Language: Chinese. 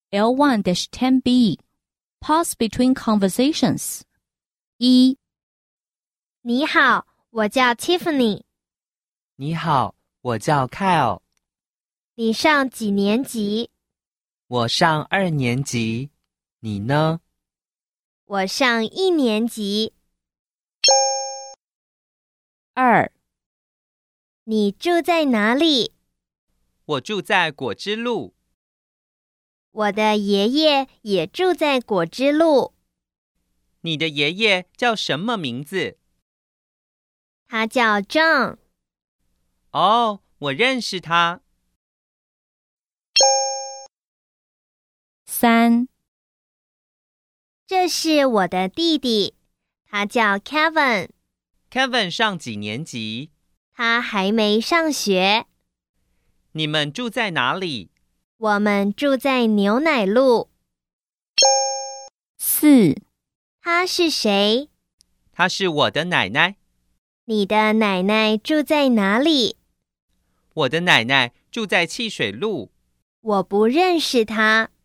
L1-10B Pause between conversations 1. 你好，我叫 Tiffany。 你好，我叫 Kyle。 你上几年级？ 我上2年级。你呢？ 我上1年级。 2. 你住在哪里？ 我住在果汁路。 我的爷爷也住在果汁路。 你的爷爷叫什么名字？ 他叫 John。 哦，我认识他。 3. 这是我的弟弟，他叫 Kevin。 Kevin 上几年级？ 他还没上学。 你们住在哪里？ 我们住在牛奶路。 4. 他是谁？ 她是我的奶奶。 你的奶奶住在哪里？ 我的奶奶住在汽水路。 我不认识她。